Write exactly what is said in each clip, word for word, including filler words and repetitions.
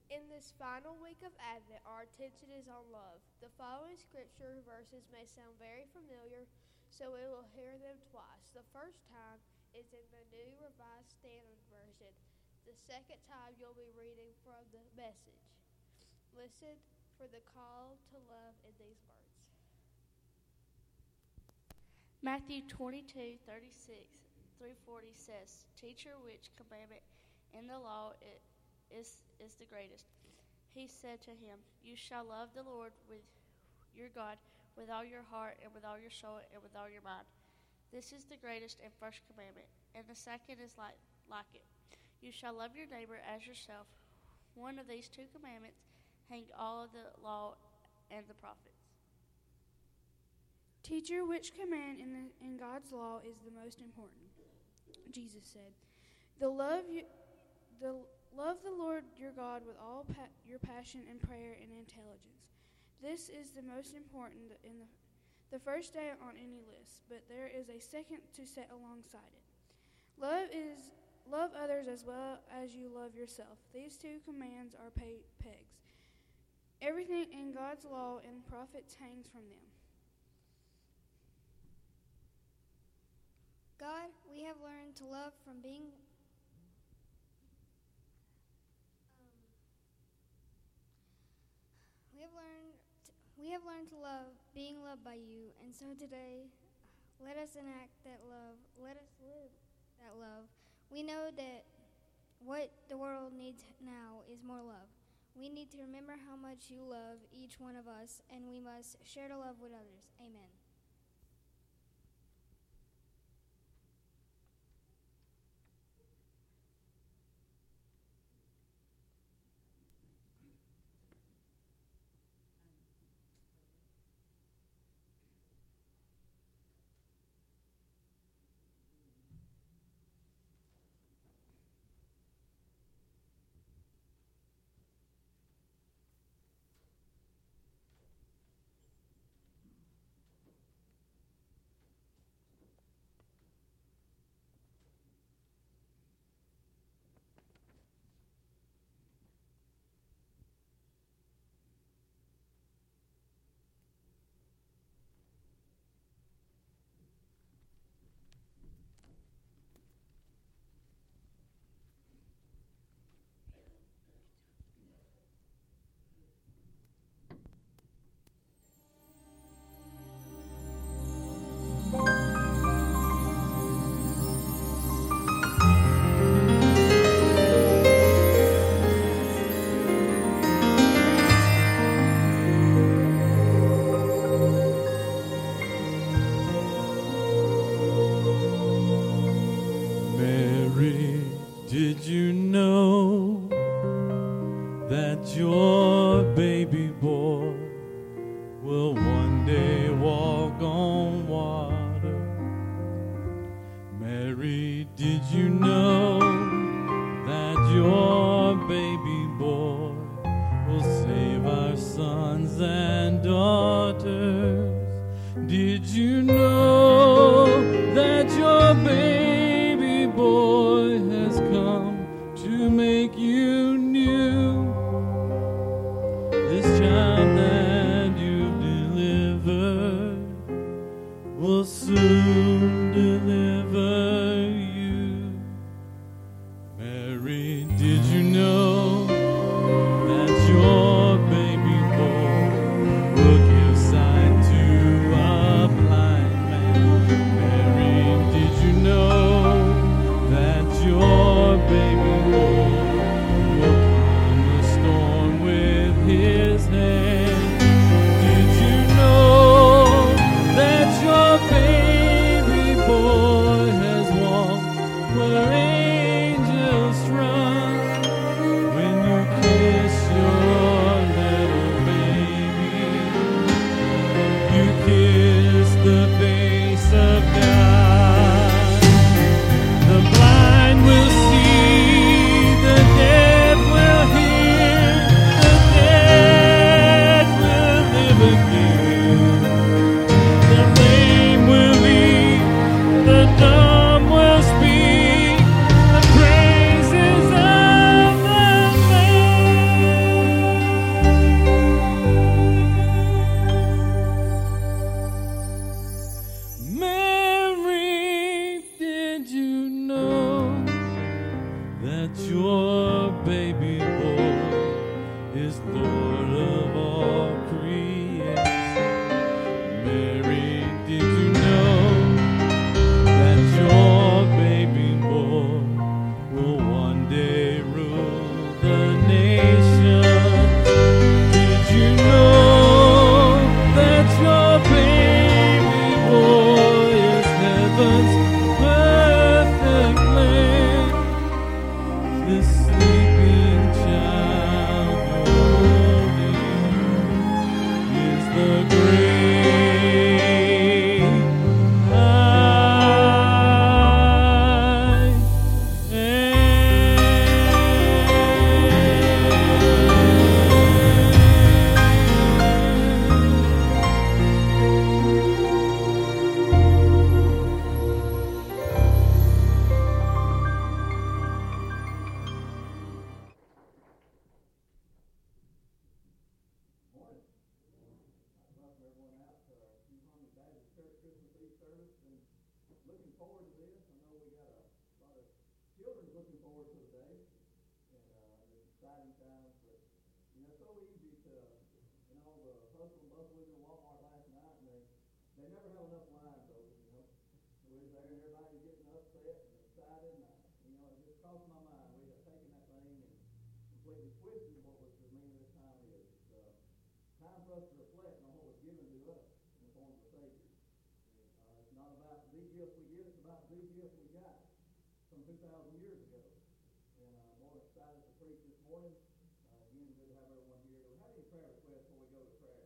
In this final week of Advent, our attention is on love. The following scripture verses may sound very familiar, so we will hear them twice. The first time is in the New Revised Standard Version. The second time you'll be reading from the Message. Listen for the call to love in these words. Matthew twenty-two, thirty-six through forty says, Teacher, which commandment in the law is, is the greatest? He said to him, You shall love the Lord with your God with all your heart and with all your soul and with all your mind. This is the greatest and first commandment, and the second is like, like it. You shall love your neighbor as yourself. One of these two commandments hang all of the law and the prophets. Teacher, which command in, the, in God's law is the most important? Jesus said, the love you, the love the Lord your God with all pa- your passion and prayer and intelligence. This is the most important in the, the first day on any list, but there is a second to set alongside it. Love is love others as well as you love yourself. These two commands are pay, pegs. Everything in God's law and prophets hangs from them. God, we have learned to love from being um, we have learned to, we have learned to love being loved by you, and so today let us enact that love. Let us live that love. We know that what the world needs now is more love. We need to remember how much you love each one of us, and we must share the love with others. Amen. Did you know that your baby boy will one day walk on water? Mary, did you know that your baby boy will save our sons and daughters? Did you know that your baby boy has come to make you new? This child that you've delivered will soon deliver you. Mary, did you know that your baby boy will give sight to a blind looking forward to this. I know we got a lot of children looking forward to the day, and uh, it's exciting times. But you know, it's so easy to, you know, the hustle and bustle we did at Walmart last night, and they they never have enough lines open. You know, we're there and everybody's getting upset and excited, and I, you know, it just crossed my mind. We have taken that thing and completely twisted what was the meaning of this time is. It's uh, time for us to reflect on what was given to us in the form of a Savior. Uh, it's not about the gifts we get, it's about the gifts we got from two thousand years ago. And uh, I'm more excited to preach this morning. Uh, again, good to have everyone here. Do we have any prayer requests before we go to prayer?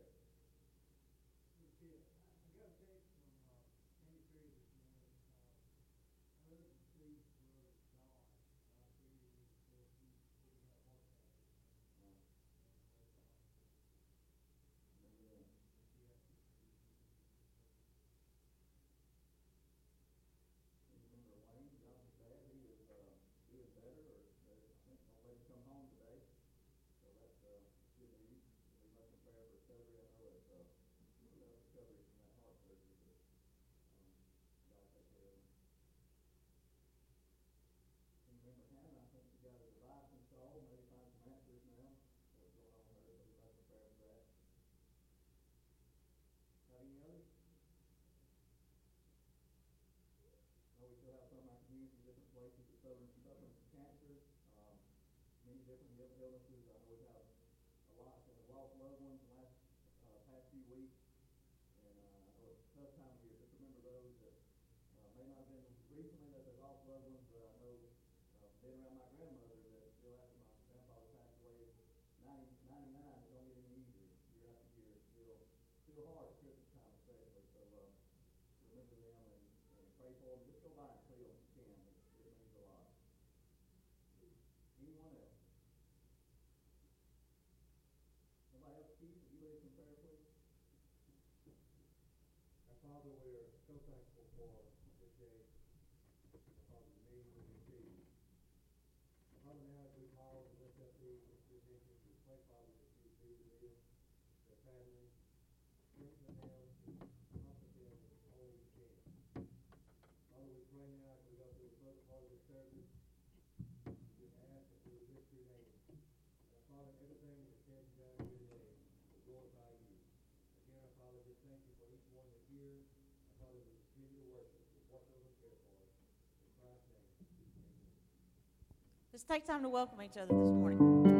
Places that suffering, suffering from cancer, um, many different illnesses. I know we have a lot that have lost loved ones in the last uh, past few weeks, and uh, I know it's a tough time of year. Just remember those that uh, may not have been recently that they lost loved ones, but I know uh, being around my grandmother that still after my grandfather passed away, ninety, ninety-nine, it don't get any easier year after year. It's still, still hard at Christmas time especially. So uh, remember them and, and pray for them. Just go by and see them if you can. Anyone else? Nobody else, Keith? Would you lead us in prayer, please? Our Father, we are so thankful for this day. Father, the meeting with your feet. Father, now as we pause and lift up these petitions, we pray, Father, that you be with them, their families, strengthen them, comfort them as only you can. Father, we pray now as we go through the further part of this service. Father, everything that is said and done here today will glorify you. Again, our Father, just thank you for each one that hears. Our Father, we continue to worship. We watch over and care for us. In Christ's name, amen. Let's take time to welcome each other this morning.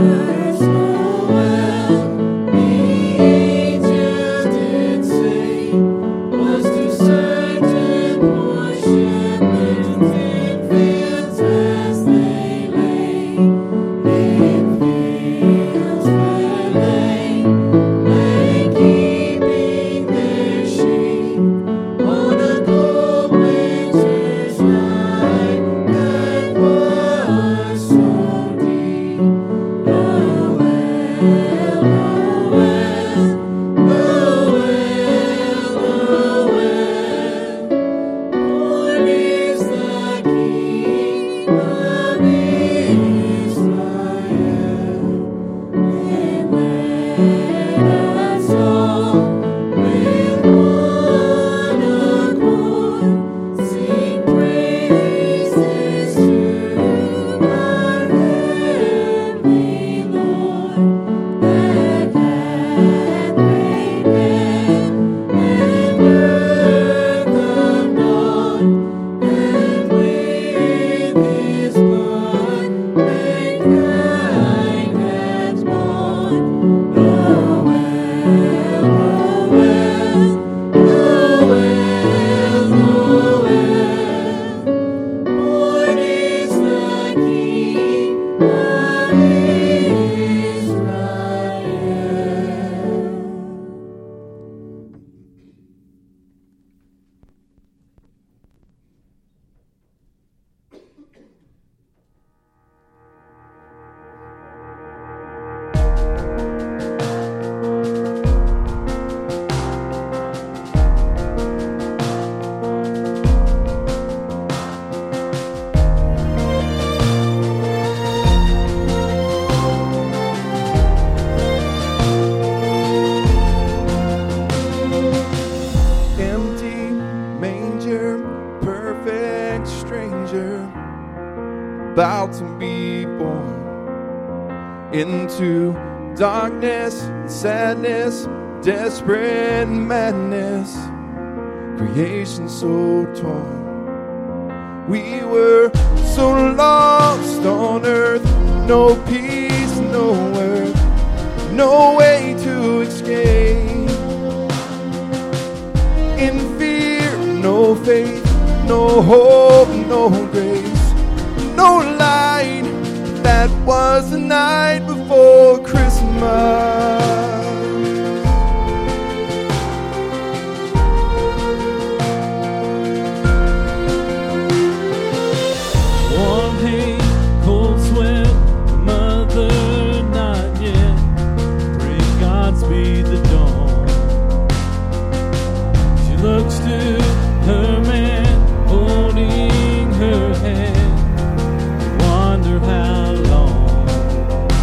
about to be born into darkness, sadness, desperate madness, creation so torn. We were so lost on earth, no peace, no worth, no way to escape. In fear, no faith, no hope, no grace, no light. That was the night before Christmas. Warm haze, cold sweat, mother not yet. Pray Godspeed the dawn. She looks to her man holding her hand. Wonder how long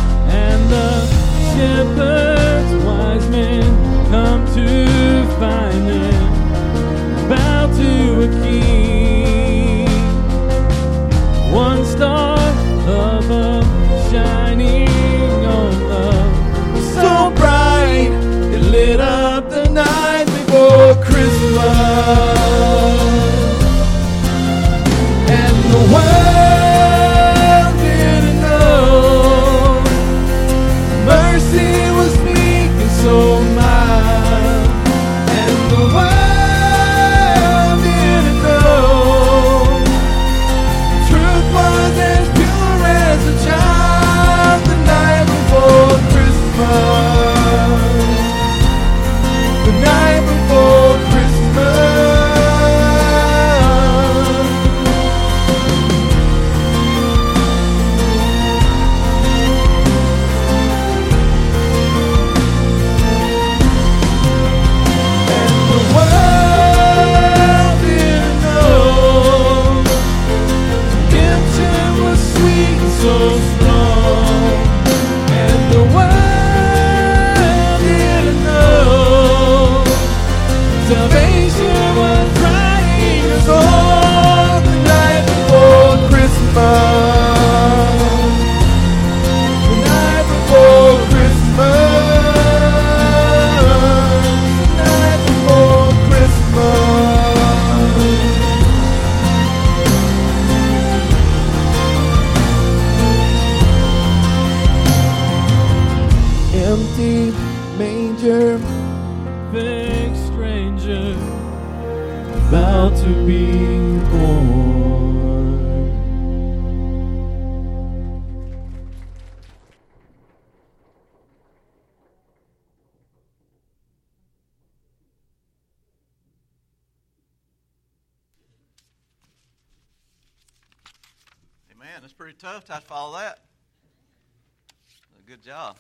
empty manger, perfect stranger, about to be born. Man, that's pretty tough to follow that. Good job.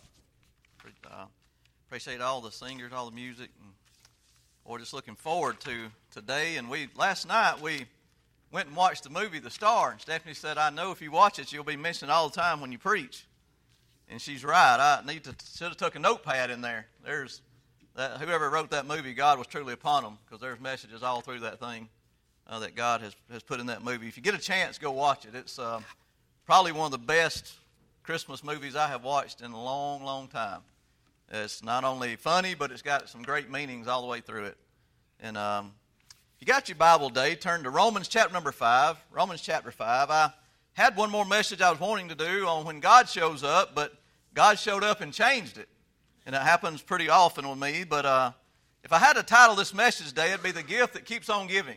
Uh, appreciate all the singers, all the music, and we're just looking forward to today. And we last night we went and watched the movie The Star, and Stephanie said, "I know if you watch it, you'll be mentioned all the time when you preach." And she's right. I need to should have took a notepad in there. There's that, whoever wrote that movie, God was truly upon them, because there's messages all through that thing uh, that God has has put in that movie. If you get a chance, go watch it. It's uh, probably one of the best Christmas movies I have watched in a long, long time. It's not only funny, but it's got some great meanings all the way through it. And um, if you got your Bible today, turn to Romans chapter number five. Romans chapter five. I had one more message I was wanting to do on when God shows up, but God showed up and changed it. And it happens pretty often with me. But uh, if I had to title this message today, it'd be The Gift That Keeps on Giving.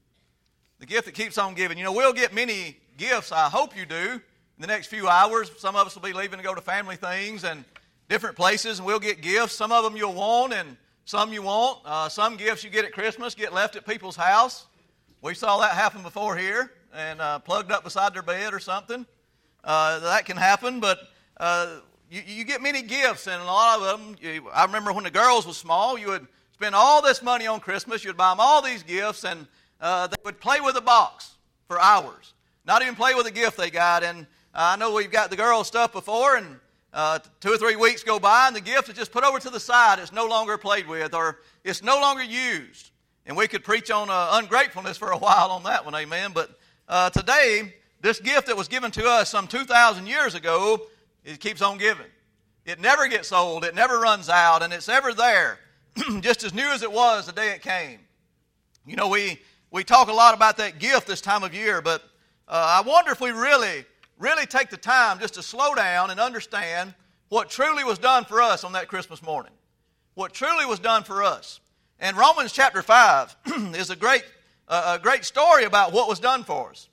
The gift that keeps on giving. You know, we'll get many gifts, I hope you do, in the next few hours. Some of us will be leaving to go to family things and different places, and we'll get gifts. Some of them you'll want, and some you won't. Uh, some gifts you get at Christmas get left at people's house. We saw that happen before here, and uh, plugged up beside their bed or something. Uh, that can happen, but uh, you, you get many gifts, and a lot of them, you, I remember when the girls were small, you would spend all this money on Christmas, you'd buy them all these gifts, and uh, they would play with the box for hours. Not even play with the gift they got, and I know we've got the girls' stuff before, and uh, two or three weeks go by, and the gift is just put over to the side. It's no longer played with, or it's no longer used. And we could preach on uh, ungratefulness for a while on that one, amen. But uh, today, this gift that was given to us some two thousand years ago, it keeps on giving. It never gets old. It never runs out, and it's ever there, just as new as it was the day it came. You know, we, we talk a lot about that gift this time of year, but uh, I wonder if we really... really take the time just to slow down and understand what truly was done for us on that Christmas morning. What truly was done for us. And Romans chapter five is a great, uh, a great story about what was done for us.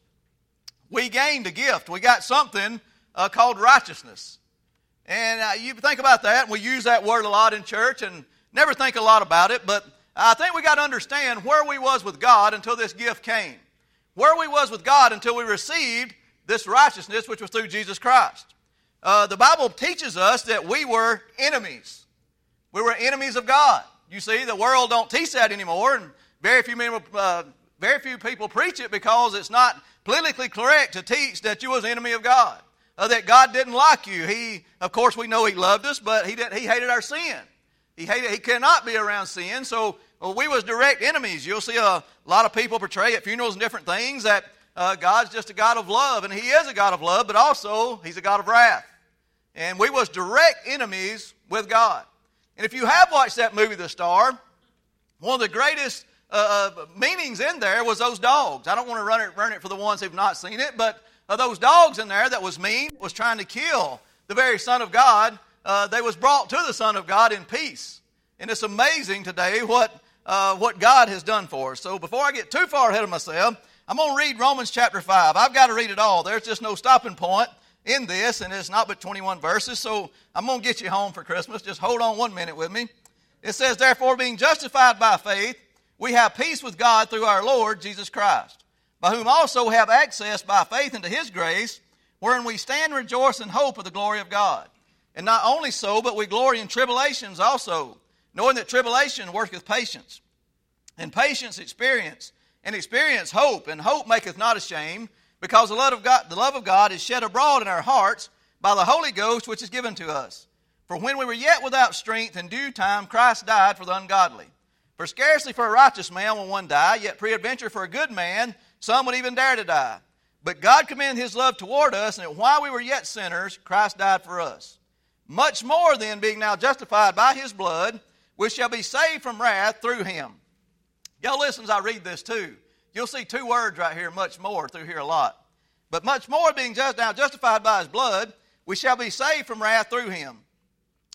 We gained a gift. We got something uh, called righteousness. And uh, you think about that, and we use that word a lot in church and never think a lot about it, but I think we got to understand where we was with God until this gift came. Where we was with God until we received this righteousness, which was through Jesus Christ. Uh, the Bible teaches us that we were enemies. We were enemies of God. You see, the world don't teach that anymore, and very few people, uh, very few people preach it because it's not politically correct to teach that you was an enemy of God, uh, that God didn't like you. He, of course, we know He loved us, but He did, He hated our sin. He hated. He cannot be around sin, so well, we was direct enemies. You'll see a lot of people portray at funerals and different things that Uh, God's just a God of love, and He is a God of love, but also He's a God of wrath. And we was direct enemies with God. And if you have watched that movie, The Star, one of the greatest uh, meanings in there was those dogs. I don't want to run it, run it for the ones who've not seen it, but uh, those dogs in there that was mean, was trying to kill the very Son of God. Uh, they was brought to the Son of God in peace. And it's amazing today what, uh, what God has done for us. So before I get too far ahead of myself, I'm going to read Romans chapter five. I've got to read it all. There's just no stopping point in this, and it's not but twenty-one verses, so I'm going to get you home for Christmas. Just hold on one minute with me. It says, "Therefore, being justified by faith, we have peace with God through our Lord Jesus Christ, by whom also have access by faith into His grace, wherein we stand and rejoice in hope of the glory of God. And not only so, but we glory in tribulations also, knowing that tribulation worketh patience, and patience experience, and experience hope, and hope maketh not ashamed, because the love of God, the love of God is shed abroad in our hearts by the Holy Ghost which is given to us. For when we were yet without strength, in due time Christ died for the ungodly. For scarcely for a righteous man will one die, yet peradventure for a good man some would even dare to die. But God commended His love toward us, and that while we were yet sinners, Christ died for us. Much more then, being now justified by His blood, we shall be saved from wrath through Him." Y'all listen as I read this too. You'll see two words right here, much more, through here a lot. But much more being just now justified by His blood, we shall be saved from wrath through Him.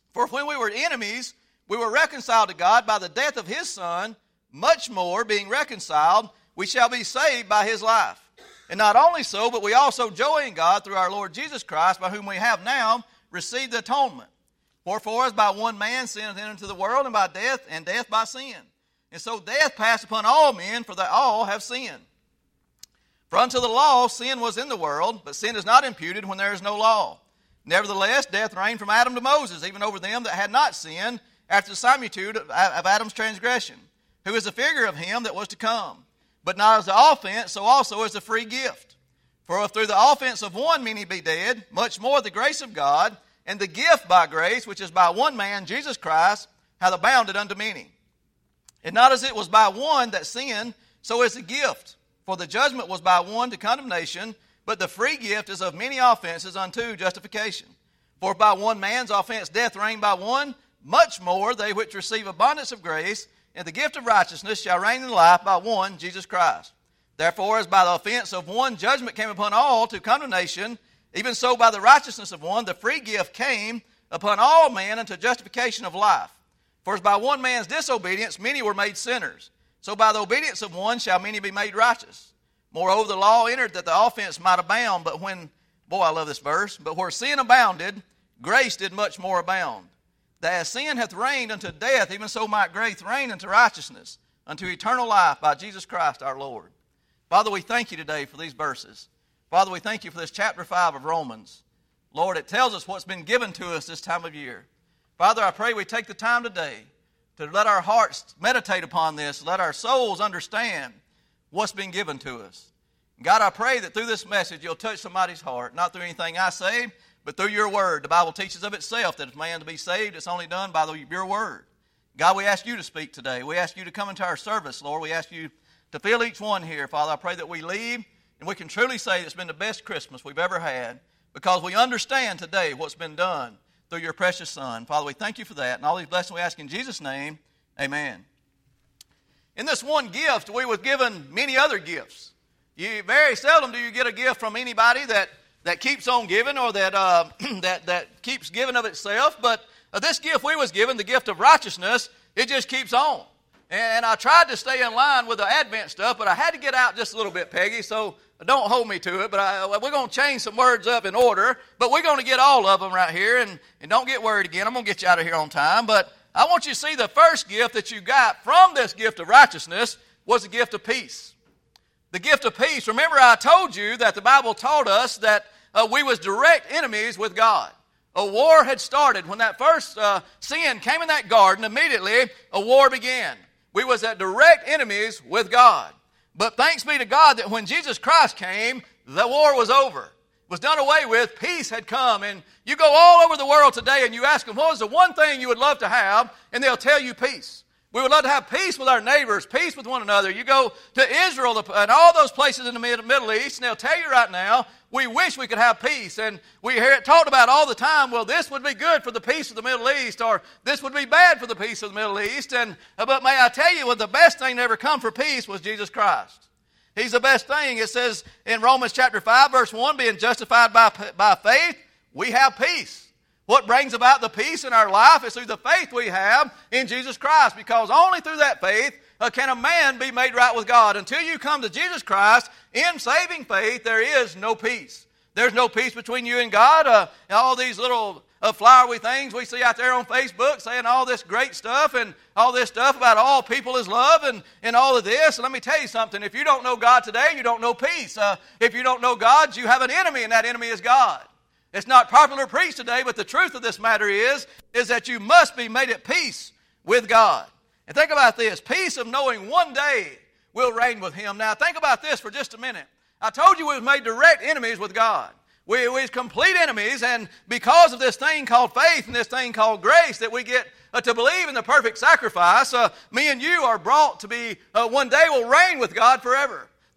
For when we were enemies, we were reconciled to God by the death of his Son. Much more, being reconciled, we shall be saved by his life. And not only so, but we also joy in God through our Lord Jesus Christ, by whom we have now received the atonement. For for us by one man sin hath entered into the world, and by death, and death by sin. And so death passed upon all men, for they all have sinned. For unto the law sin was in the world, but sin is not imputed when there is no law. Nevertheless, death reigned from Adam to Moses, even over them that had not sinned, after the similitude of Adam's transgression, who is the figure of him that was to come. But not as the offense, so also as the free gift. For if through the offense of one many be dead, much more the grace of God, and the gift by grace, which is by one man, Jesus Christ, hath abounded unto many. And not as it was by one that sinned, so is the gift. For the judgment was by one to condemnation, but the free gift is of many offenses unto justification. For if by one man's offense death reigned by one, much more they which receive abundance of grace and the gift of righteousness shall reign in life by one, Jesus Christ. Therefore, as by the offense of one judgment came upon all to condemnation, even so by the righteousness of one the free gift came upon all men unto justification of life. For as by one man's disobedience many were made sinners, so by the obedience of one shall many be made righteous. Moreover, the law entered that the offense might abound, but when, boy, I love this verse, but where sin abounded, grace did much more abound. That as sin hath reigned unto death, even so might grace reign unto righteousness, unto eternal life by Jesus Christ our Lord. Father, we thank you today for these verses. Father, we thank you for this chapter five of Romans. Lord, it tells us what's been given to us this time of year. Father, I pray we take the time today to let our hearts meditate upon this, let our souls understand what's been given to us. God, I pray that through this message you'll touch somebody's heart, not through anything I say, but through your word. The Bible teaches of itself that if man to be saved, it's only done by the, your word. God, we ask you to speak today. We ask you to come into our service, Lord. We ask you to fill each one here. Father, I pray that we leave and we can truly say it's been the best Christmas we've ever had because we understand today what's been done through your precious Son. Father, we thank you for that. And all these blessings we ask in Jesus' name, amen. In this one gift, we were given many other gifts. You very seldom do you get a gift from anybody that, that keeps on giving or that, uh, that, that keeps giving of itself. But uh, this gift we was given, the gift of righteousness, it just keeps on. And I tried to stay in line with the Advent stuff, but I had to get out just a little bit, Peggy, so don't hold me to it. But I, we're going to change some words up in order, but we're going to get all of them right here. And, and don't get worried again. I'm going to get you out of here on time. But I want you to see the first gift that you got from this gift of righteousness was the gift of peace. The gift of peace. Remember, I told you that the Bible taught us that uh, we was direct enemies with God. A war had started. When that first uh, sin came in that garden, immediately a war began. We was at direct enemies with God. But thanks be to God that when Jesus Christ came, the war was over. It was done away with. Peace had come. And you go all over the world today and you ask them, what was the one thing you would love to have? And they'll tell you peace. We would love to have peace with our neighbors, peace with one another. You go to Israel and all those places in the Middle East, and they'll tell you right now, we wish we could have peace. And we hear it talked about all the time, well, this would be good for the peace of the Middle East, or this would be bad for the peace of the Middle East. And But may I tell you, well, the best thing to ever come for peace was Jesus Christ. He's the best thing. It says in Romans chapter five, verse one, being justified by, by faith, we have peace. What brings about the peace in our life is through the faith we have in Jesus Christ, because only through that faith uh, can a man be made right with God. Until you come to Jesus Christ in saving faith, there is no peace. There's no peace between you and God. Uh, and all these little uh, flowery things we see out there on Facebook saying all this great stuff and all this stuff about all people is love and, and all of this. And let me tell you something. If you don't know God today, you don't know peace. Uh, if you don't know God, you have an enemy, and that enemy is God. It's not popular preached today, but the truth of this matter is, is that you must be made at peace with God. And think about this, peace of knowing one day we'll reign with Him. Now think about this for just a minute. I told you we was made direct enemies with God. We, we was complete enemies, and because of this thing called faith and this thing called grace that we get uh, to believe in the perfect sacrifice, uh, me and you are brought to be, uh, one day will reign with God forever.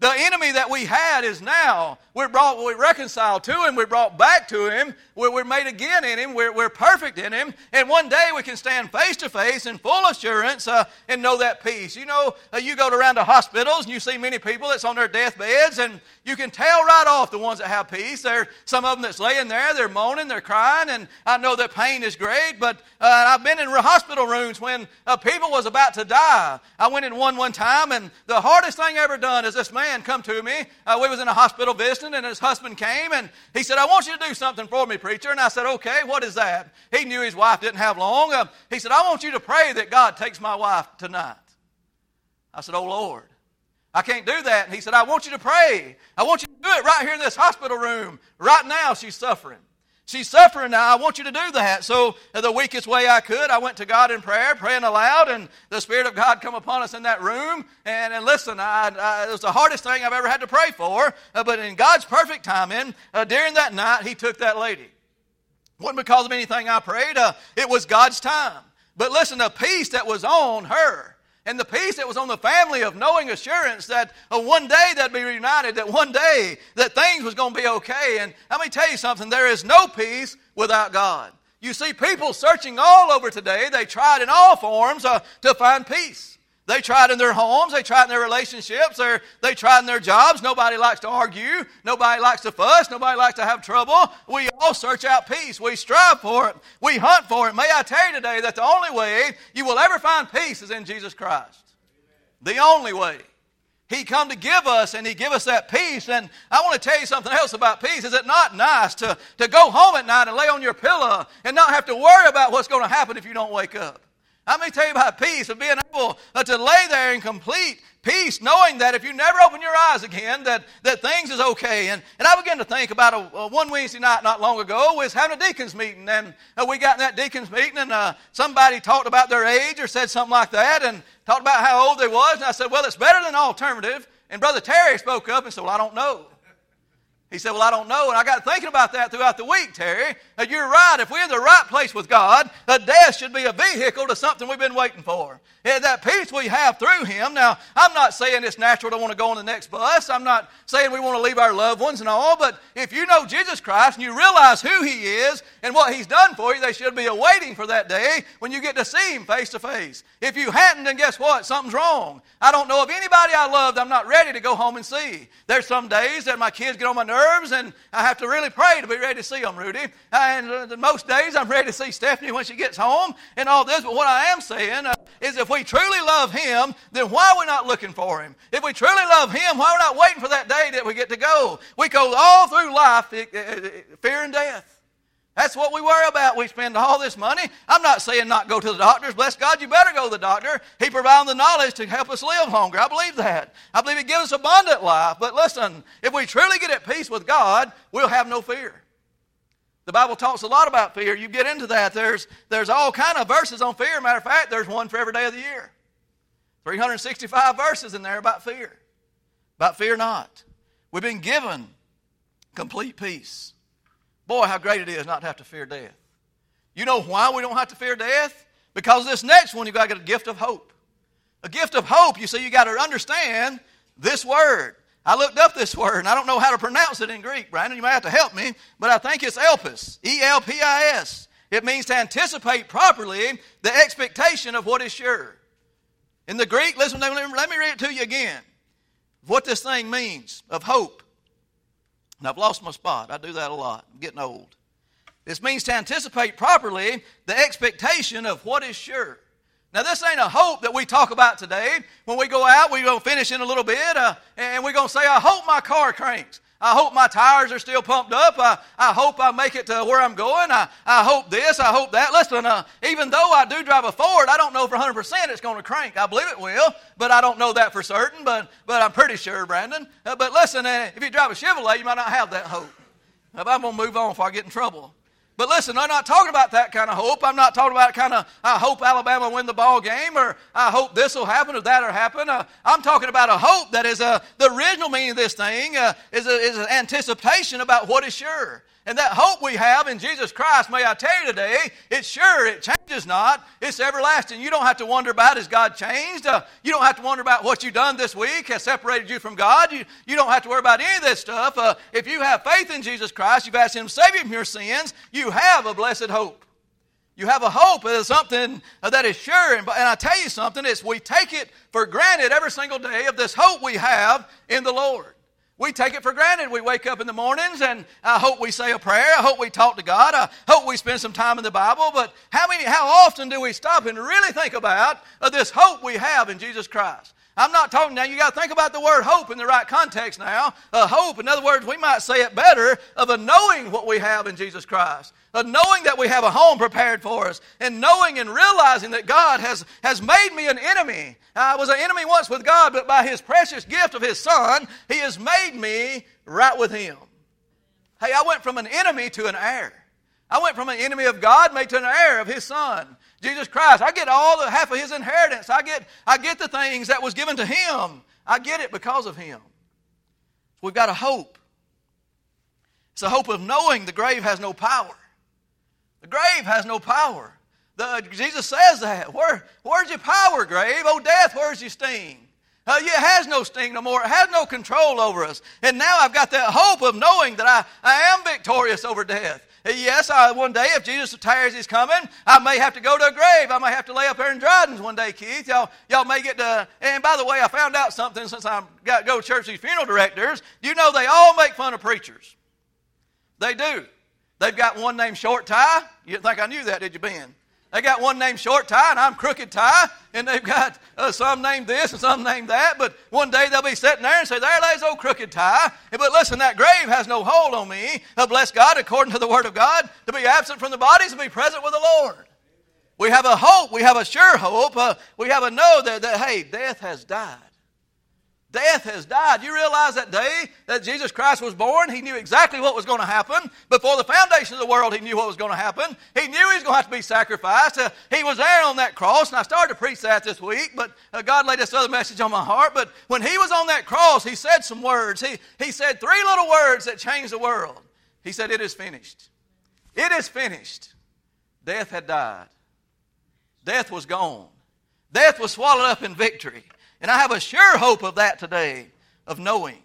The enemy that we had is now, we're brought, we're reconciled to him, we're brought back to him, we're, we're made again in him, we're, we're perfect in him, and one day we can stand face to face in full assurance uh, and know that peace. You know, uh, you go around to hospitals and you see many people that's on their deathbeds, and you can tell right off the ones that have peace. There's some of them that's laying there, they're moaning, they're crying, and I know that pain is great, but uh, I've been in hospital rooms when uh, people was about to die. I went in one one time, and the hardest thing I ever done is this man come to me. Uh, we was in a hospital visiting, and his husband came, and he said, I want you to do something for me, preacher. And I said, okay, what is that? He knew his wife didn't have long. Uh, he said, I want you to pray that God takes my wife tonight. I said, oh, Lord, I can't do that. And he said, I want you to pray. I want you to do it right here in this hospital room. Right now, she's suffering. She's suffering now. I want you to do that. So the weakest way I could, I went to God in prayer, praying aloud, and the Spirit of God come upon us in that room. And, and listen, I, I, it was the hardest thing I've ever had to pray for. Uh, but in God's perfect timing, uh, during that night, He took that lady. It wasn't because of anything I prayed. Uh, it was God's time. But listen, the peace that was on her, and the peace that was on the family of knowing assurance that uh, one day they'd be reunited, that one day that things was going to be okay. And let me tell you something, there is no peace without God. You see people searching all over today. They tried in all forms uh, to find peace. They tried in their homes. They tried in their relationships. They they tried in their jobs. Nobody likes to argue. Nobody likes to fuss. Nobody likes to have trouble. We all search out peace. We strive for it. We hunt for it. May I tell you today that the only way you will ever find peace is in Jesus Christ. The only way. He come to give us, and He give us that peace. And I want to tell you something else about peace. Is it not nice to, to go home at night and lay on your pillow and not have to worry about what's going to happen if you don't wake up? Let me tell you about peace, of being able uh, to lay there in complete peace, knowing that if you never open your eyes again, that, that things is okay. And, and I began to think about a, a one Wednesday night not long ago, we was having a deacons meeting, and uh, we got in that deacons meeting, and uh, somebody talked about their age or said something like that, and talked about how old they was, and I said, well, it's better than alternative. And Brother Terry spoke up and said, well, I don't know. He said, well, I don't know. And I got thinking about that throughout the week, Terry. Uh, you're right. If we're in the right place with God, a death should be a vehicle to something we've been waiting for. Yeah, that peace we have through Him. Now, I'm not saying it's natural to want to go on the next bus. I'm not saying we want to leave our loved ones and all. But if you know Jesus Christ and you realize who He is and what He's done for you, they should be awaiting for that day when you get to see Him face to face. If you hadn't, then guess what? Something's wrong. I don't know of anybody I loved I'm not ready to go home and see. There's some days that my kids get on my nerves, and I have to really pray to be ready to see them, Rudy. And uh, most days I'm ready to see Stephanie when she gets home and all this. But what I am saying uh, is if we truly love Him, then why are we not looking for Him? If we truly love Him, why are we not waiting for that day that we get to go? We go all through life, fear and death. That's what we worry about. We spend all this money. I'm not saying not go to the doctors. Bless God, you better go to the doctor. He provides the knowledge to help us live longer. I believe that. I believe He gives us abundant life. But listen, if we truly get at peace with God, we'll have no fear. The Bible talks a lot about fear. You get into that. There's, there's all kind of verses on fear. Matter of fact, there's one for every day of the year. three hundred sixty-five verses in there about fear. About fear not. We've been given complete peace. Boy, how great it is not to have to fear death. You know why we don't have to fear death? Because this next one, you've got to get a gift of hope. A gift of hope, you see, you've got to understand this word. I looked up this word, and I don't know how to pronounce it in Greek, Brandon. You might have to help me, but I think it's elpis, E L P I S. It means to anticipate properly the expectation of what is sure. In the Greek, listen, let me read it to you again. What this thing means of hope. And I've lost my spot. I do that a lot. I'm getting old. This means to anticipate properly the expectation of what is sure. Now, this ain't a hope that we talk about today. When we go out, we're going to finish in a little bit, uh, and we're going to say, I hope my car cranks. I hope my tires are still pumped up. I, I hope I make it to where I'm going. I, I hope this. I hope that. Listen, uh, even though I do drive a Ford, I don't know for one hundred percent it's going to crank. I believe it will, but I don't know that for certain, but, but I'm pretty sure, Brandon. Uh, but listen, uh, if you drive a Chevrolet, you might not have that hope. I'm going to move on before I get in trouble. But listen, I'm not talking about that kind of hope. I'm not talking about kind of, I hope Alabama win the ball game, or I hope this will happen or that will happen. Uh, I'm talking about a hope that is a, the original meaning of this thing uh, is, a, is an anticipation about what is sure. And that hope we have in Jesus Christ, may I tell you today, it's sure, it changes not. It's everlasting. You don't have to wonder about, has God changed? Uh, you don't have to wonder about what you've done this week has separated you from God. You, you don't have to worry about any of this stuff. Uh, if you have faith in Jesus Christ, you've asked Him to save you from your sins, you have a blessed hope. You have a hope. It's something that is sure. And, and I tell you something, it's we take it for granted every single day of this hope we have in the Lord. We take it for granted. We wake up in the mornings and I hope we say a prayer. I hope we talk to God. I hope we spend some time in the Bible. But how many, how often do we stop and really think about uh, this hope we have in Jesus Christ? I'm not talking now, you got to think about the word hope in the right context now. Uh, hope, in other words, we might say it better, of a knowing what we have in Jesus Christ. Of knowing that we have a home prepared for us. And knowing and realizing that God has, has made me an enemy. I was an enemy once with God, but by His precious gift of His Son, He has made me right with Him. Hey, I went from an enemy to an heir. I went from an enemy of God made to an heir of His Son, Jesus Christ. I get all the half of His inheritance. I get, I get the things that was given to Him. I get it because of Him. We've got a hope. It's a hope of knowing the grave has no power. The grave has no power. The, Jesus says that. Where, where's your power, grave? Oh, death, where's your sting? Uh, it has no sting no more. It has no control over us. And now I've got that hope of knowing that I, I am victorious over death. Yes, I, one day, if Jesus tarries His coming, I may have to go to a grave. I may have to lay up here in Dryden's one day, Keith. Y'all, y'all may get to... And by the way, I found out something since I got to go to church, these funeral directors. You know they all make fun of preachers. They do. They've got one named Short Tie. You didn't think I knew that, did you, Ben? They got one named Short Tie, and I'm Crooked Tie. And they've got uh, some named this and some named that. But one day they'll be sitting there and say, there lays old Crooked Tie. But listen, that grave has no hold on me. Uh, bless God, according to the Word of God, to be absent from the bodies and be present with the Lord. We have a hope. We have a sure hope. Uh, we have a know that, that, hey, death has died. Death has died. You realize that day that Jesus Christ was born, He knew exactly what was going to happen. Before the foundation of the world, He knew what was going to happen. He knew He was going to have to be sacrificed. Uh, he was there on that cross, and I started to preach that this week, but uh, God laid this other message on my heart. But when He was on that cross, He said some words. He, he said three little words that changed the world. He said, it is finished. It is finished. Death had died. Death was gone. Death was swallowed up in victory. And I have a sure hope of that today, of knowing.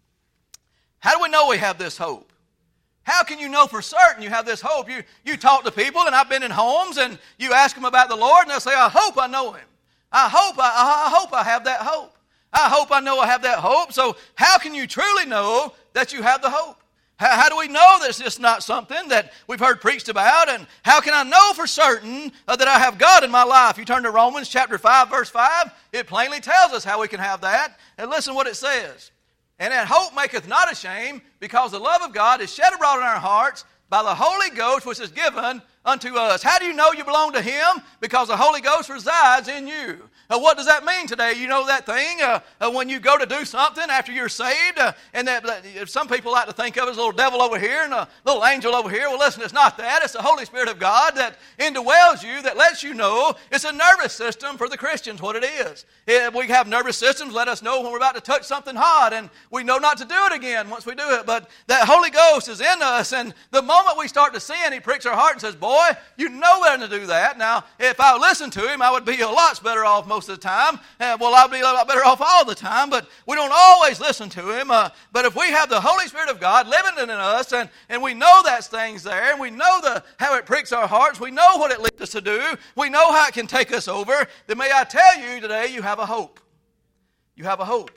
How do we know we have this hope? How can you know for certain you have this hope? You, you talk to people, and I've been in homes, and you ask them about the Lord, and they'll say, I hope I know Him. I hope I, I hope I have that hope. I hope I know I have that hope. So how can you truly know that you have the hope? How, how do we know that it's just not something that we've heard preached about? And how can I know for certain uh, that I have God in my life? You turn to Romans chapter five, verse five. It plainly tells us how we can have that. And listen what it says. And that hope maketh not ashamed, because the love of God is shed abroad in our hearts by the Holy Ghost, which is given unto us. How do you know you belong to Him? Because the Holy Ghost resides in you. Uh, what does that mean today? You know that thing uh, uh, when you go to do something after you're saved, uh, and that, that some people like to think of it as a little devil over here and a little angel over here. Well, listen, it's not that. It's the Holy Spirit of God that indwells you, that lets you know. It's a nervous system for the Christians, what it is. It, we have nervous systems let us know when we're about to touch something hot, and we know not to do it again once we do it. But that Holy Ghost is in us, and the moment we start to sin, He pricks our heart and says, boy, you know better to do that. Now, if I listened to Him, I would be a lot better off most of the time. Uh, well, I'd be a lot better off all the time, but we don't always listen to Him. Uh, but if we have the Holy Spirit of God living in us, and, and we know that thing's there, and we know the how it pricks our hearts, we know what it leads us to do, we know how it can take us over, then may I tell you today, you have a hope. You have a hope.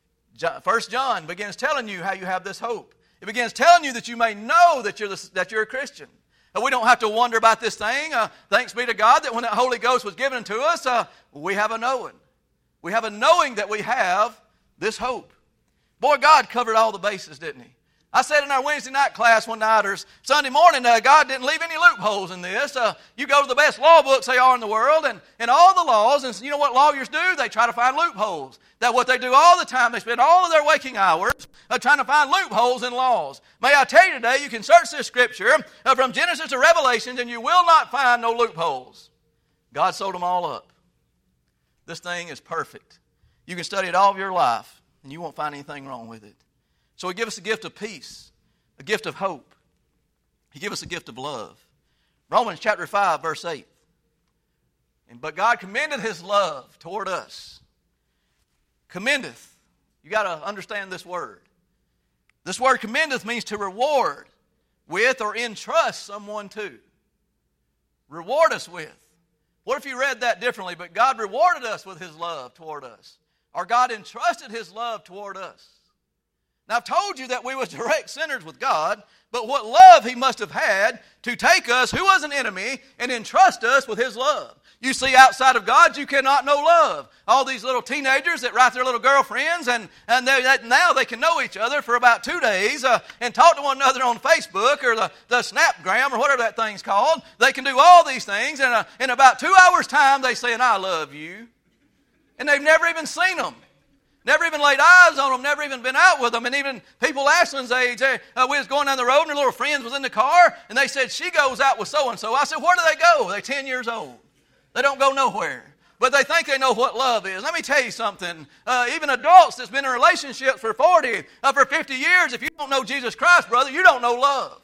First John begins telling you how you have this hope. It begins telling you that you may know that you're, the, that you're a Christian. We don't have to wonder about this thing. Uh, thanks be to God that when that Holy Ghost was given to us, uh, we have a knowing. We have a knowing that we have this hope. Boy, God covered all the bases, didn't He? I said in our Wednesday night class one night, or Sunday morning, uh, God didn't leave any loopholes in this. Uh, you go to the best law books they are in the world, and, and all the laws, and you know what lawyers do? They try to find loopholes. That's what they do all the time. They spend all of their waking hours uh, trying to find loopholes in laws. May I tell you today, you can search this scripture uh, from Genesis to Revelation, and you will not find no loopholes. God sewed them all up. This thing is perfect. You can study it all of your life, and you won't find anything wrong with it. So He gives us a gift of peace, a gift of hope. He gave us the gift of love. Romans chapter five, verse eight. And but God commendeth his love toward us. Commendeth. You got to understand this word. This word commendeth means to reward with or entrust someone to. Reward us with. What if you read that differently? But God rewarded us with his love toward us. Or God entrusted his love toward us. Now I've told you that we was direct sinners with God, but what love he must have had to take us, who was an enemy, and entrust us with his love. You see, outside of God, you cannot know love. All these little teenagers that write their little girlfriends, and, and they, that now they can know each other for about two days uh, and talk to one another on Facebook or the, the Snapgram or whatever that thing's called. They can do all these things, and uh, in about two hours' time, they say, and I love you. And they've never even seen them. Never even laid eyes on them, never even been out with them. And even people Ashlyn's age, they, uh, we was going down the road and their little friends was in the car, and they said, she goes out with so-and-so. I said, where do they go? They're ten years old. They don't go nowhere. But they think they know what love is. Let me tell you something. Uh, even adults that's been in relationships for forty, uh, for fifty years, if you don't know Jesus Christ, brother, you don't know love.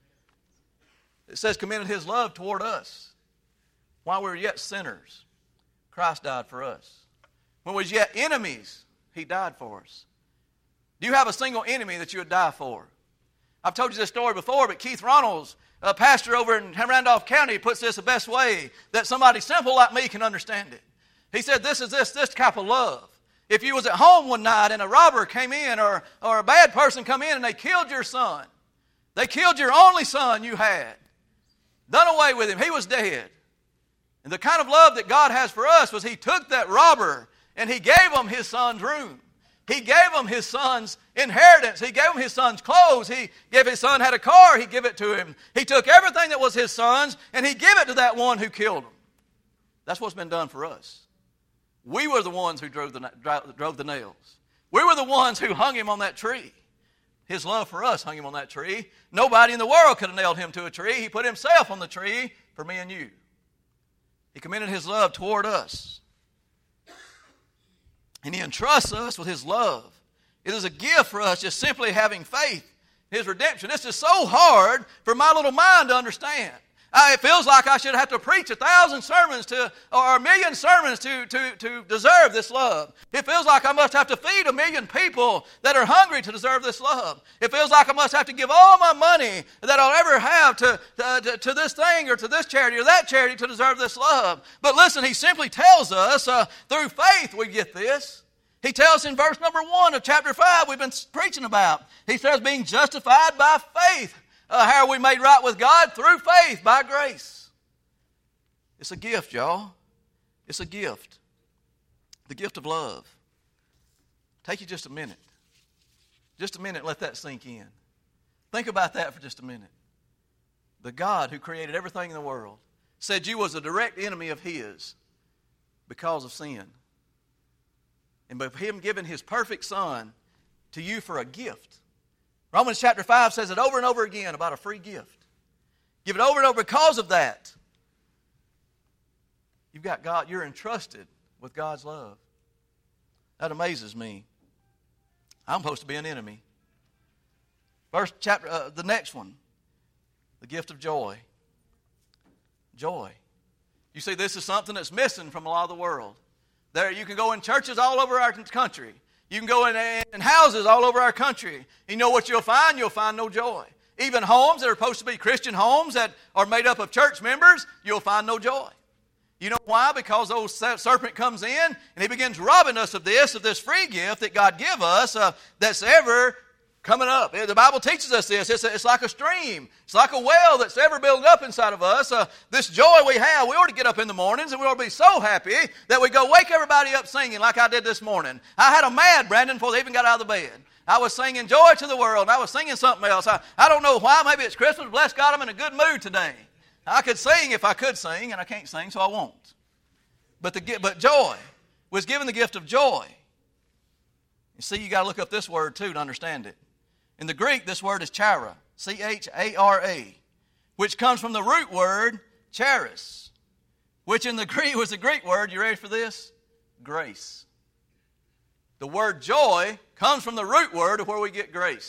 It says commended his love toward us. While we were yet sinners, Christ died for us. When we was yet enemies, he died for us. Do you have a single enemy that you would die for? I've told you this story before, but Keith Ronalds, a pastor over in Randolph County, puts this the best way that somebody simple like me can understand it. He said, this is this, this type of love. If you was at home one night and a robber came in or, or a bad person come in and they killed your son. They killed your only son you had. Done away with him. He was dead. And the kind of love that God has for us was he took that robber and he gave him his son's room. He gave him his son's inheritance. He gave him his son's clothes. He gave his son had a car. He gave it to him. He took everything that was his son's and he gave it to that one who killed him. That's what's been done for us. We were the ones who drove the, drove the nails. We were the ones who hung him on that tree. His love for us hung him on that tree. Nobody in the world could have nailed him to a tree. He put himself on the tree for me and you. He commended his love toward us. And he entrusts us with his love. It is a gift for us just simply having faith in his redemption. This is so hard for my little mind to understand. I, it feels like I should have to preach a thousand sermons to, or a million sermons to, to, to deserve this love. It feels like I must have to feed a million people that are hungry to deserve this love. It feels like I must have to give all my money that I'll ever have to, to, to, to this thing or to this charity or that charity to deserve this love. But listen, he simply tells us uh, through faith we get this. He tells us in verse number one of chapter five we've been preaching about. He says being justified by faith. Uh, how are we made right with God? Through faith, by grace. It's a gift, y'all. It's a gift. The gift of love. Take you just a minute. Just a minute, let that sink in. Think about that for just a minute. The God who created everything in the world said you was a direct enemy of his because of sin. And by him giving his perfect son to you for a gift. Romans chapter five says it over and over again about a free gift. Give it over and over because of that. You've got God, you're entrusted with God's love. That amazes me. I'm supposed to be an enemy. First chapter, uh, the next one, the gift of joy. Joy. You see, this is something that's missing from a lot of the world. There, you can go in churches all over our country. You can go in, in houses all over our country. You know what you'll find? You'll find no joy. Even homes that are supposed to be Christian homes that are made up of church members, you'll find no joy. You know why? Because the old serpent comes in and he begins robbing us of this, of this free gift that God give us uh, that's ever coming up. The Bible teaches us this. It's, a, it's like a stream. It's like a well that's ever built up inside of us. Uh, this joy we have, we ought to get up in the mornings and we ought to be so happy that we go wake everybody up singing like I did this morning. I had them mad, Brandon, before they even got out of the bed. I was singing Joy to the World, and I was singing something else. I, I don't know why. Maybe it's Christmas. Bless God, I'm in a good mood today. I could sing if I could sing, and I can't sing, so I won't. But, the, but joy was given the gift of joy. You see, you got to look up this word, too, to understand it. In the Greek, this word is chara, C H A R A, which comes from the root word charis, which in the Greek was the Greek word, you ready for this? Grace. The word joy comes from the root word of where we get grace.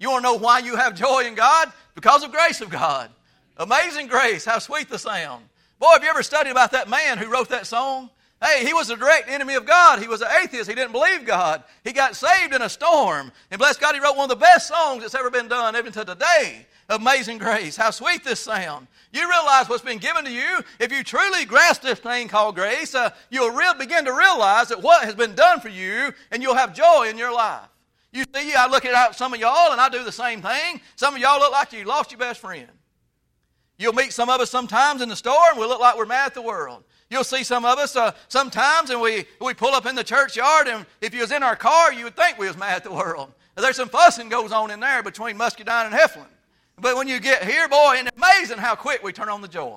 You want to know why you have joy in God? Because of grace of God. Amazing grace, how sweet the sound. Boy, have you ever studied about that man who wrote that song? Hey, he was a direct enemy of God. He was an atheist. He didn't believe God. He got saved in a storm. And bless God, he wrote one of the best songs that's ever been done, even to today. Amazing grace. How sweet this sound. You realize what's been given to you. If you truly grasp this thing called grace, uh, you'll real begin to realize that what has been done for you, and you'll have joy in your life. You see, I look at some of y'all, and I do the same thing. Some of y'all look like you lost your best friend. You'll meet some of us sometimes in the store, and we look like we're mad at the world. You'll see some of us uh, sometimes, and we, we pull up in the churchyard, and if you was in our car, you would think we was mad at the world. There's some fussing goes on in there between Muscadine and Heflin. But when you get here, boy, it's amazing how quick we turn on the joy.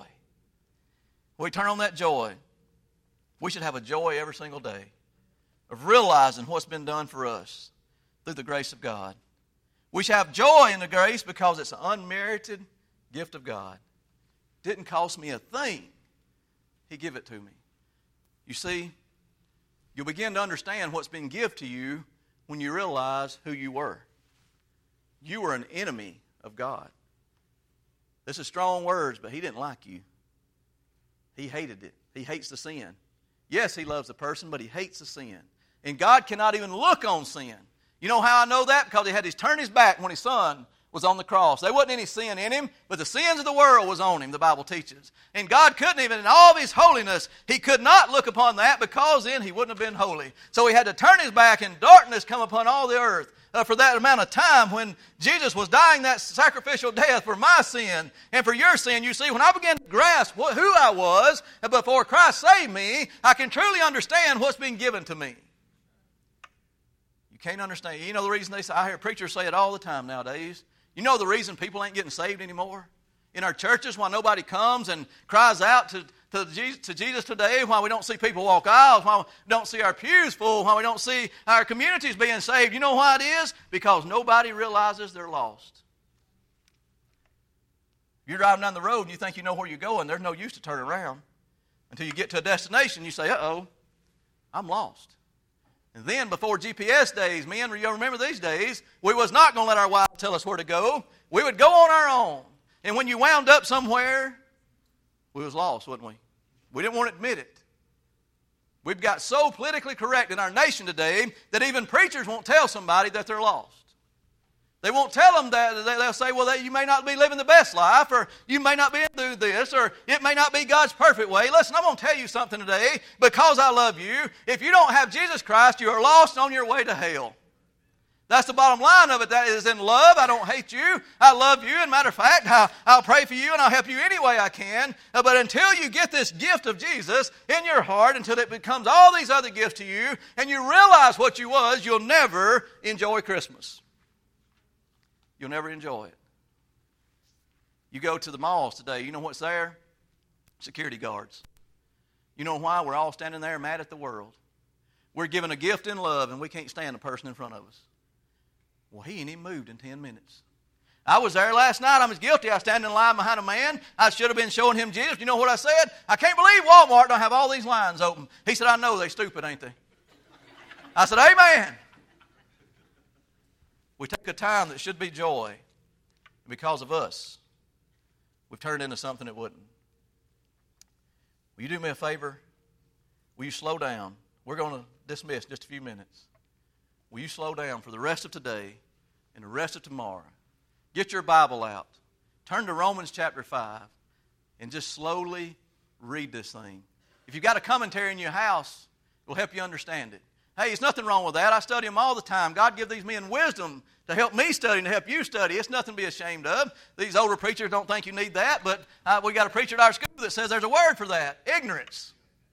We turn on that joy. We should have a joy every single day of realizing what's been done for us through the grace of God. We should have joy in the grace because it's an unmerited gift of God. Didn't cost me a thing. He gave it to me. You see, you'll begin to understand what's been given to you when you realize who you were. You were an enemy of God. This is strong words, but he didn't like you. He hated it. He hates the sin. Yes, he loves the person, but he hates the sin. And God cannot even look on sin. You know how I know that? Because he had to turn his back when his son was on the cross. There wasn't any sin in him, but the sins of the world was on him, the Bible teaches. And God couldn't even, in all of his holiness, he could not look upon that because then he wouldn't have been holy. So he had to turn his back and darkness come upon all the earth uh, for that amount of time when Jesus was dying that sacrificial death for my sin and for your sin. You see, when I began to grasp what, who I was and before Christ saved me, I can truly understand what's been given to me. You can't understand. You know the reason they say, I hear preachers say it all the time nowadays. You know the reason people ain't getting saved anymore? In our churches, why nobody comes and cries out to, to, Jesus, to Jesus today, why we don't see people walk aisles, why we don't see our pews full, why we don't see our communities being saved. You know why it is? Because nobody realizes they're lost. You're driving down the road and you think you know where you're going. There's no use to turn around. Until you get to a destination, you say, uh-oh, I'm lost. And then before G P S days, men, you remember these days, we was not going to let our wives tell us where to go. We would go on our own. And when you wound up somewhere, we was lost, wasn't we? We didn't want to admit it. We've got so politically correct in our nation today that even preachers won't tell somebody that they're lost. They won't tell them that. They'll say, well, you may not be living the best life, or you may not be doing this, or it may not be God's perfect way. Listen, I'm going to tell you something today. Because I love you, if you don't have Jesus Christ, you are lost on your way to hell. That's the bottom line of it. That is in love. I don't hate you. I love you. And matter of fact, I'll, I'll pray for you and I'll help you any way I can. Uh, but until you get this gift of Jesus in your heart, until it becomes all these other gifts to you, and you realize what you was, you'll never enjoy Christmas. You'll never enjoy it. You go to the malls today, you know what's there? Security guards. You know why? We're all standing there mad at the world. We're given a gift in love and we can't stand the person in front of us. Well, he ain't even moved in ten minutes. I was there last night. I'm as guilty. I was standing in line behind a man. I should have been showing him Jesus. You know what I said? I can't believe Walmart don't have all these lines open. He said, I know, they stupid, ain't they? I said, amen. We take a time that should be joy, and because of us, we've turned into something it wouldn't. Will you do me a favor? Will you slow down? We're going to dismiss in just a few minutes. Will you slow down for the rest of today and the rest of tomorrow? Get your Bible out. Turn to Romans chapter five and just slowly read this thing. If you've got a commentary in your house, it will help you understand it. Hey, there's nothing wrong with that. I study them all the time. God give these men wisdom to help me study and to help you study. It's nothing to be ashamed of. These older preachers don't think you need that, but uh, we got a preacher at our school that says there's a word for that, ignorance.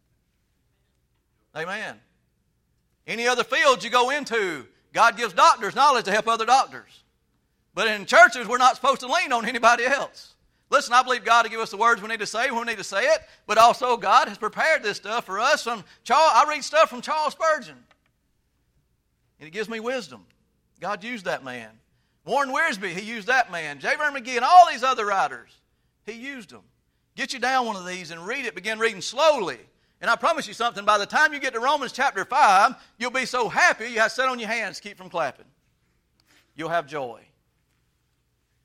Amen. Any other fields you go into, God gives doctors knowledge to help other doctors. But in churches, we're not supposed to lean on anybody else. Listen, I believe God will give us the words we need to say when we need to say it, but also God has prepared this stuff for us. From Charles, I read stuff from Charles Spurgeon, and it gives me wisdom. God used that man. Warren Wiersbe, he used that man. J. Vernon McGee and all these other writers, he used them. Get you down one of these and read it. Begin reading slowly. And I promise you something, by the time you get to Romans chapter five, you'll be so happy you have to sit on your hands to keep from clapping. You'll have joy.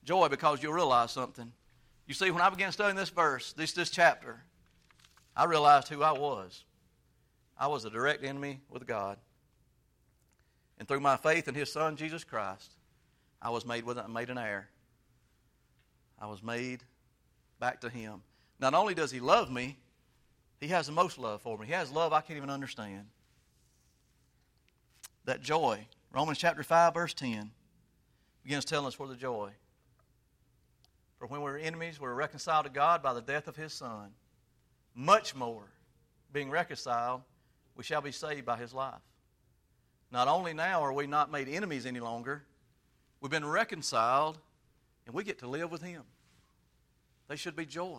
Joy, because you'll realize something. You see, when I began studying this verse, this, this chapter, I realized who I was. I was a direct enemy with God. And through my faith in His Son, Jesus Christ, I was made, with, made an heir. I was made back to Him. Not only does He love me, He has the most love for me. He has love I can't even understand. That joy, Romans chapter five, verse ten, begins telling us where the joy. For when we were enemies, we were reconciled to God by the death of His Son. Much more, being reconciled, we shall be saved by His life. Not only now are we not made enemies any longer, we've been reconciled, and we get to live with Him. They should be joy.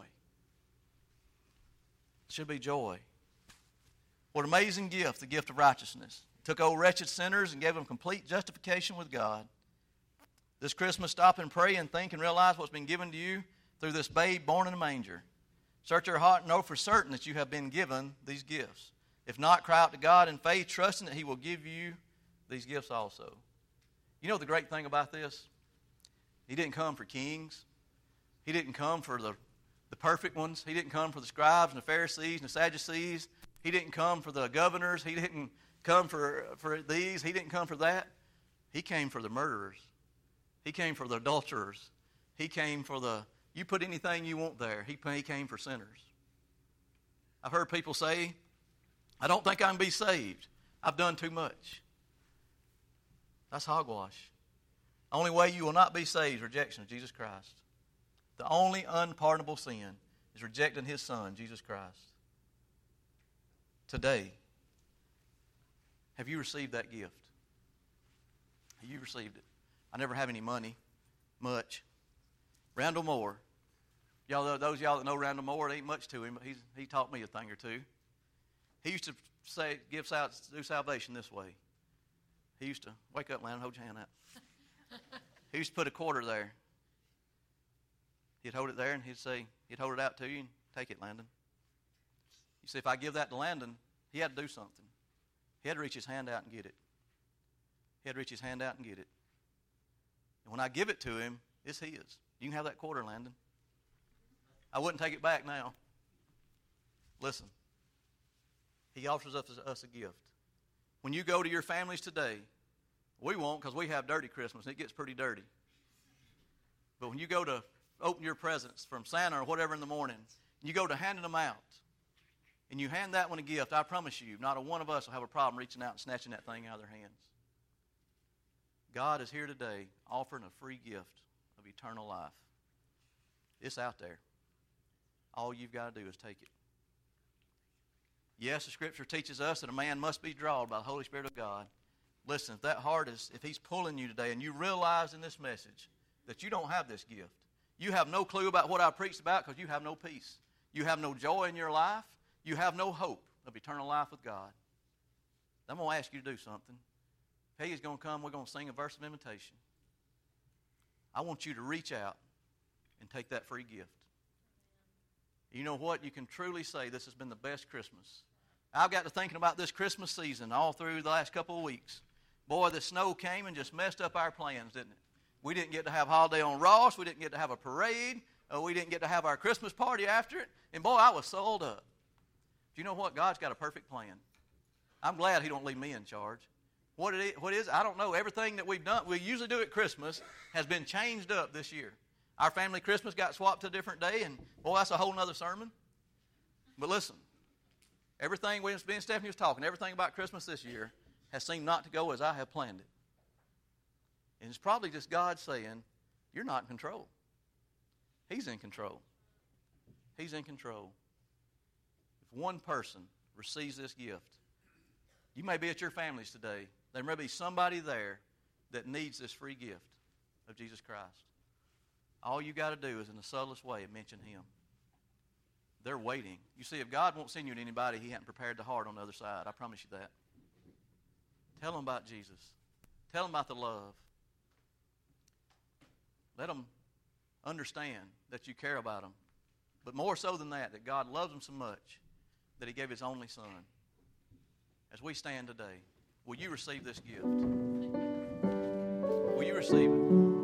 It should be joy. What an amazing gift, the gift of righteousness. Took old wretched sinners and gave them complete justification with God. This Christmas, stop and pray and think and realize what's been given to you through this babe born in a manger. Search your heart and know for certain that you have been given these gifts. If not, cry out to God in faith, trusting that He will give you these gifts also. You know the great thing about this? He didn't come for kings. He didn't come for the, the perfect ones. He didn't come for the scribes and the Pharisees and the Sadducees. He didn't come for the governors. He didn't come for, for these. He didn't come for that. He came for the murderers. He came for the adulterers. He came for the, you put anything you want there. He, he came for sinners. I've heard people say, I don't think I can be saved. I've done too much. That's hogwash. The only way you will not be saved is rejection of Jesus Christ. The only unpardonable sin is rejecting His Son, Jesus Christ. Today, have you received that gift? Have you received it? I never have any money, much. Randall Moore. Y'all, those of y'all that know Randall Moore, it ain't much to him, but he's, he taught me a thing or two. He used to say, give do salvation this way. He used to, wake up, Landon, hold your hand out. He used to put a quarter there. He'd hold it there, and he'd say, he'd hold it out to you, and take it, Landon. You see, if I give that to Landon, he had to do something. He had to reach his hand out and get it. He had to reach his hand out and get it. And when I give it to him, it's his. You can have that quarter, Landon. I wouldn't take it back now. Listen, He offers us, us a gift. When you go to your families today, we won't because we have dirty Christmas, and it gets pretty dirty. But when you go to open your presents from Santa or whatever in the morning, you go to handing them out, and you hand that one a gift, I promise you, not a one of us will have a problem reaching out and snatching that thing out of their hands. God is here today offering a free gift of eternal life. It's out there. All you've got to do is take it. Yes, the Scripture teaches us that a man must be drawn by the Holy Spirit of God. Listen, if that heart is, if He's pulling you today and you realize in this message that you don't have this gift, you have no clue about what I preached about because you have no peace. You have no joy in your life. You have no hope of eternal life with God. I'm going to ask you to do something. Peggy's going to come. We're going to sing a verse of invitation. I want you to reach out and take that free gift. You know what? You can truly say this has been the best Christmas. I've got to thinking about this Christmas season all through the last couple of weeks. Boy, the snow came and just messed up our plans, didn't it? We didn't get to have holiday on Ross. We didn't get to have a parade. Uh, we didn't get to have our Christmas party after it. And boy, I was sold up. Do you know what? God's got a perfect plan. I'm glad He don't leave me in charge. What it is, what is I don't know. Everything that we've done, we usually do at Christmas, has been changed up this year. Our family Christmas got swapped to a different day, and boy, that's a whole other sermon. But listen, everything, when me and Stephanie was talking, everything about Christmas this year has seemed not to go as I have planned it. And it's probably just God saying, you're not in control. He's in control. He's in control. If one person receives this gift, you may be at your families today. There may be somebody there that needs this free gift of Jesus Christ. All you got to do is in the subtlest way mention Him. They're waiting. You see, if God won't send you to anybody, He hadn't prepared the heart on the other side. I promise you that. Tell them about Jesus. Tell them about the love. Let them understand that you care about them. But more so than that, that God loves them so much that He gave His only Son. As we stand today, will you receive this gift? Will you receive it?